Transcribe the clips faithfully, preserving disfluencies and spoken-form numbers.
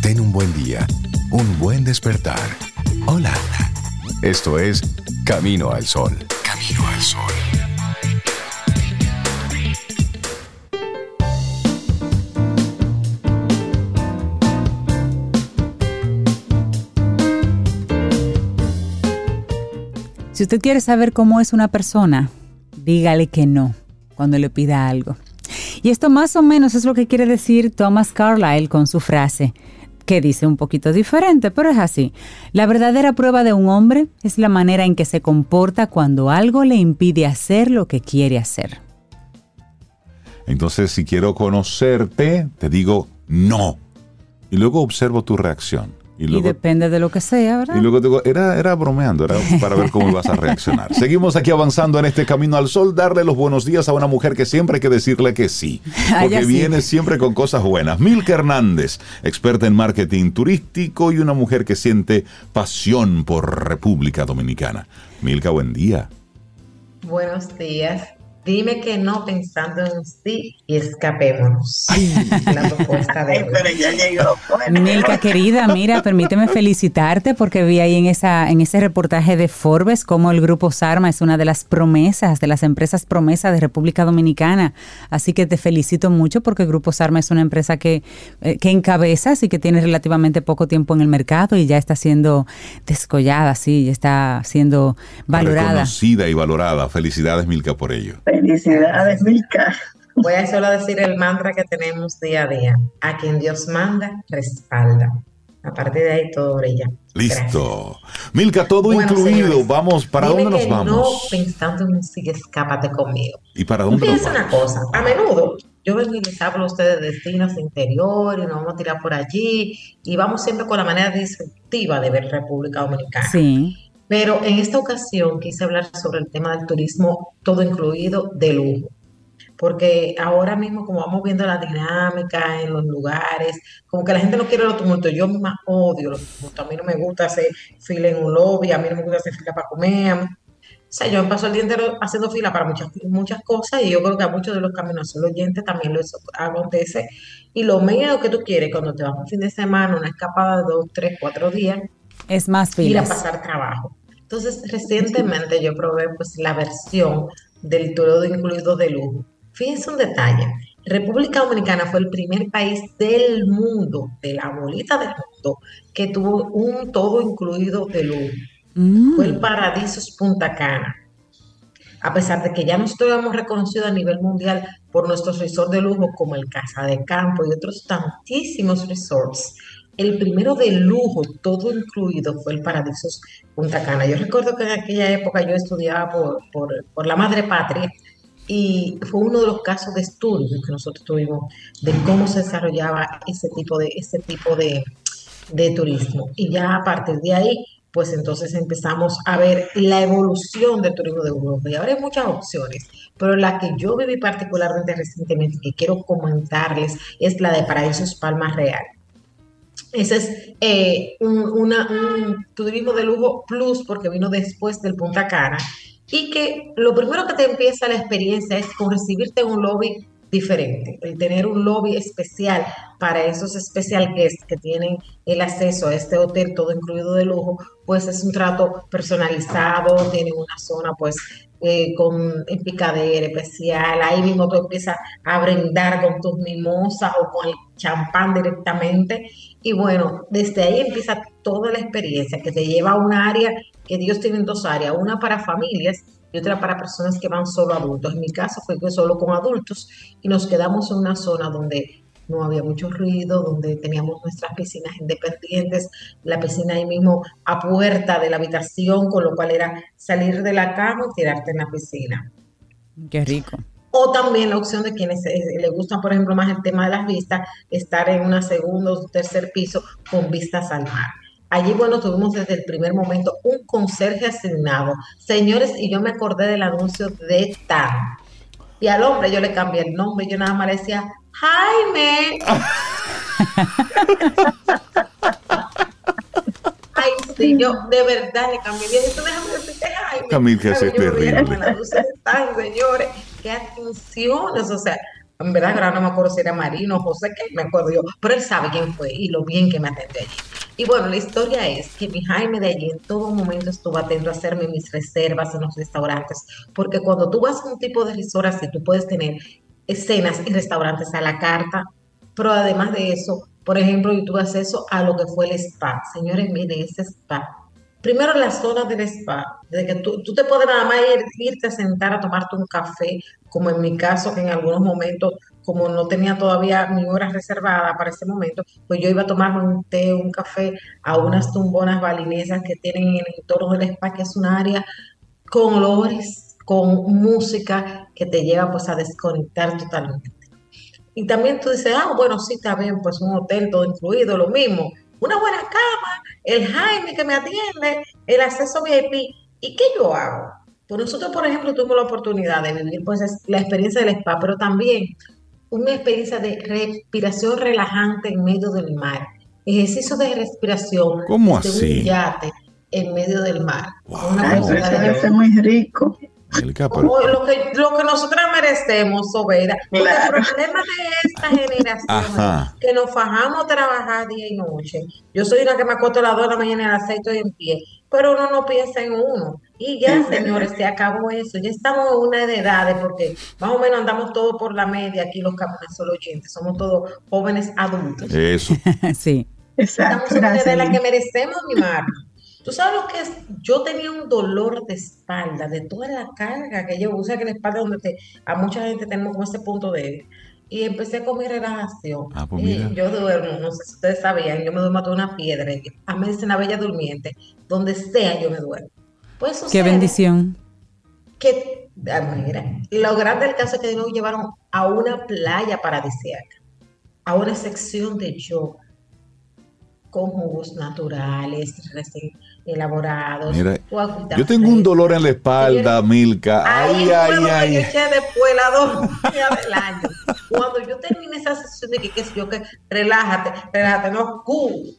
ten un buen día, un buen despertar. Hola. Esto es Camino al Sol. Camino al Sol. Si usted quiere saber cómo es una persona, dígale que no cuando le pida algo. Y esto más o menos es lo que quiere decir Thomas Carlyle con su frase, que dice un poquito diferente, pero es así. La verdadera prueba de un hombre es la manera en que se comporta cuando algo le impide hacer lo que quiere hacer. Entonces, si quiero conocerte, te digo no. Y luego observo tu reacción. Y, luego, y depende de lo que sea, ¿verdad? Y luego digo, era, era bromeando, era para ver cómo ibas a reaccionar. Seguimos aquí avanzando en este Camino al Sol, darle los buenos días a una mujer que siempre hay que decirle que sí, porque viene sí. siempre con cosas buenas. Milka Hernández, experta en marketing turístico y una mujer que siente pasión por República Dominicana. Milka, buen día. Buenos días. Dime que no pensando en sí y escapémonos. La propuesta de hoy. Milka, querida, mira, permíteme felicitarte porque vi ahí en esa en ese reportaje de Forbes cómo el Grupo Sarma es una de las promesas, de las empresas promesas de República Dominicana. Así que te felicito mucho porque el Grupo Sarma es una empresa que, eh, que encabezas y que tiene relativamente poco tiempo en el mercado y ya está siendo descollada, sí, ya está siendo valorada. Reconocida y valorada. Felicidades, Milka, por ello. Felicidades, Milka. Voy a solo decir el mantra que tenemos día a día. A quien Dios manda, respalda. A partir de ahí todo brilla. Listo. Gracias. Milka, todo bueno, incluido. Señores, vamos, ¿para dónde nos vamos? No pensando en música, escápate conmigo. ¿Y para dónde Piensa nos vamos? una cosa. A menudo yo vengo y les hablo a ustedes de destinos interiores y nos vamos a tirar por allí y vamos siempre con la manera disruptiva de ver República Dominicana. Sí. Pero en esta ocasión quise hablar sobre el tema del turismo todo incluido de lujo, porque ahora mismo como vamos viendo la dinámica en los lugares, como que la gente no quiere los tumultos, yo más odio los tumultos, a mí no me gusta hacer fila en un lobby, a mí no me gusta hacer fila para comer, o sea, yo me paso el día entero haciendo fila para muchas, muchas cosas y yo creo que a muchos de los caminos los oyentes también lo acontece y lo menos que tú quieres cuando te vas un fin de semana, una escapada de dos, tres, cuatro días, es más filas. Ir a pasar trabajo. Entonces, recientemente yo probé pues la versión del todo incluido de lujo. Fíjense un detalle. República Dominicana fue el primer país del mundo, de la bolita del mundo, que tuvo un todo incluido de lujo. Mm. Fue el Paradisos Punta Cana. A pesar de que ya nosotros hemos reconocido a nivel mundial por nuestros resorts de lujo como el Casa de Campo y otros tantísimos resorts, el primero de lujo, todo incluido, fue el Paradisos Punta Cana. Yo recuerdo que en aquella época yo estudiaba por, por, por la madre patria y fue uno de los casos de estudio que nosotros tuvimos de cómo se desarrollaba ese tipo de, ese tipo de, de turismo. Y ya a partir de ahí, pues entonces empezamos a ver la evolución del turismo de Europa. Y ahora hay muchas opciones, pero la que yo viví particularmente recientemente, que quiero comentarles, es la de Paraísos Palma Real. Ese es eh, un, una, un turismo de lujo plus porque vino después del Punta Cana y que lo primero que te empieza la experiencia es con recibirte en un lobby diferente, el tener un lobby especial para esos special guests que tienen el acceso a este hotel todo incluido de lujo, pues es un trato personalizado, tienen una zona pues eh, con picadera especial, ahí mismo tú empiezas a brindar con tus mimosas o con el champán directamente y bueno, desde ahí empieza toda la experiencia que te lleva a un área que Dios tiene en dos áreas, una para familias y otra para personas que van solo adultos. En mi caso fue que solo con adultos y nos quedamos en una zona donde no había mucho ruido, donde teníamos nuestras piscinas independientes, la piscina ahí mismo a puerta de la habitación, con lo cual era salir de la cama y tirarte en la piscina. Qué rico. O también la opción de quienes eh, les gusta, por ejemplo, más el tema de las vistas, estar en una segunda o tercer piso con vistas al mar. Allí, bueno, tuvimos desde el primer momento un conserje asignado. Señores, y yo me acordé del anuncio de T A M. Y al hombre yo le cambié el nombre, yo nada más le decía, Jaime. Ay, sí, yo de verdad le cambié. Y dije, déjame decirte Jaime. Camil, que es terrible. Las luces están, señores, qué atenciones, o sea, En verdad, ahora no me acuerdo si era Marino, José, que me acuerdo yo, pero él sabe quién fue y lo bien que me atendió allí. Y bueno, la historia es que mi Jaime de allí en todo momento estuvo atento a hacerme mis reservas en los restaurantes, porque cuando tú vas a un tipo de resort así, tú puedes tener escenas y restaurantes a la carta, pero además de eso, por ejemplo, yo tuve acceso a lo que fue el spa. Señores, miren, ese spa. Primero la zona del spa, de que tú, tú te puedes nada más ir, irte a sentar a tomarte un café, como en mi caso, que en algunos momentos, como no tenía todavía mi hora reservada para ese momento, pues yo iba a tomarme un té, un café a unas tumbonas balinesas que tienen en el entorno del spa, que es un área con olores, con música que te lleva pues a desconectar totalmente. Y también tú dices, ah, bueno, sí, está bien, pues un hotel todo incluido, lo mismo. Una buena cama, el Jaime que me atiende, el acceso V I P. ¿Y qué yo hago? Pues nosotros, por ejemplo, tuvimos la oportunidad de vivir pues la experiencia del spa, pero también una experiencia de respiración relajante en medio del mar. Ejercicio de respiración. ¿Cómo de así? Un yate en medio del mar. Wow. Una Eso debe ser muy rico. Milka, pero... Como lo que, lo que nosotras merecemos, Sobeida. Porque Claro. el problema de esta generación Ajá. es que nos fajamos a trabajar día y noche. Yo soy una que me acuesto a las dos de la mañana y a las seis estoy en pie, pero uno no piensa en uno. Y ya, señores, se acabó eso. Ya estamos en una de edades, porque más o menos andamos todos por la media aquí los camiones solo oyentes. Somos todos jóvenes adultos. Eso. Sí. Exacto, Estamos en una de las que gracias. merecemos mimarnos. ¿Tú sabes lo que es? Yo tenía un dolor de espalda, de toda la carga que yo uso, que la espalda donde te, a mucha gente tenemos como ese punto débil. Y empecé con mi relajación. Ah, pues Y mira. yo duermo, no sé si ustedes sabían, yo me duermo a toda una piedra. Y a mí me dicen la bella durmiente, donde sea yo me duermo. Pues Qué sucede bendición. que, ah, mira, lo grande del caso es que nos llevaron a una playa paradisíaca, a una sección de yoga, con jugos naturales, recién elaborados. Mira, tu agüita yo tengo un fresca. dolor en la espalda, Milka. Ahí Ay, fue ay, donde yo ay. eché después la dos días del año. Cuando yo terminé esa sesión de que, qué sé yo, que relájate, relájate, no, cu.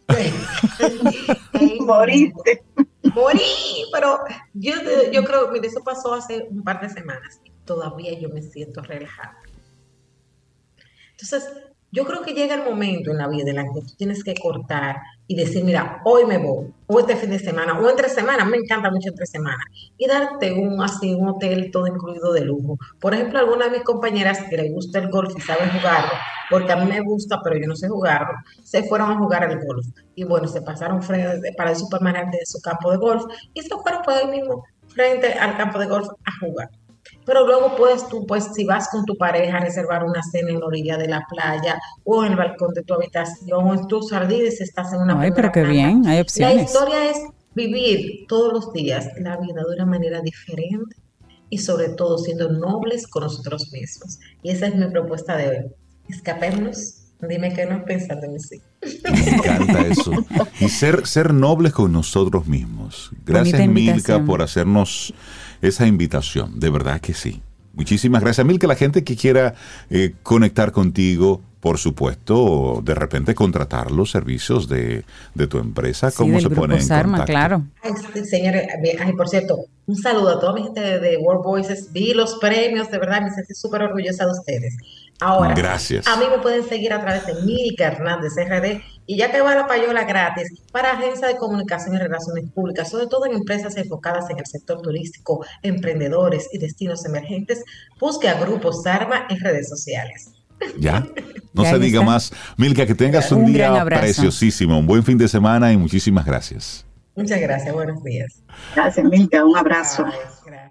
Moriste. Morí, pero yo, yo creo, mire, eso pasó hace un par de semanas y todavía yo me siento relajada. Entonces, yo creo que llega el momento en la vida en la que tú tienes que cortar y decir, mira, hoy me voy, o este fin de semana, o entre semanas, me encanta mucho entre semanas, y darte un así, un hotel todo incluido de lujo. Por ejemplo, alguna de mis compañeras que le gusta el golf y saben jugarlo, porque a mí me gusta, pero yo no sé jugarlo, se fueron a jugar al golf. Y bueno, se pasaron frente para el supermercado de su campo de golf y se fueron por ahí mismo, frente al campo de golf a jugar. Pero luego puedes tú, pues si vas con tu pareja a reservar una cena en la orilla de la playa o en el balcón de tu habitación o en tus jardines si estás en una Ay, pero primera qué planta. bien, hay La opciones. historia es vivir todos los días la vida de una manera diferente y sobre todo siendo nobles con nosotros mismos. Y esa es mi propuesta de hoy. Escapémonos. Dime que no pensando en sí. Me encanta eso. Y ser, ser nobles con nosotros mismos. Gracias, Bonita Milka, invitación. por hacernos esa invitación. De verdad que sí. Muchísimas gracias, Milka. La gente que quiera eh, conectar contigo, por supuesto, de repente contratar los servicios de, de tu empresa, Sí, ¿cómo del se Grupo pone en Sarma, contacto? claro. Ay, sí, señores, ay, por cierto, un saludo a toda mi gente de, de World Voices. Vi los premios, de verdad, me sentí súper orgullosa de ustedes. Ahora, Gracias. a mí me pueden seguir a través de Milka Hernández R D y ya que va la payola gratis para agencia de comunicación y relaciones públicas, sobre todo en empresas enfocadas en el sector turístico, emprendedores y destinos emergentes, busque a Grupo Sarma en redes sociales. ¿Ya? No Ya se ahí diga está. más. Milka, que tengas un, Un gran día abrazo. preciosísimo, un buen fin de semana y muchísimas gracias. Muchas gracias, buenos días. Gracias, Milka. Un abrazo. Bye, gracias.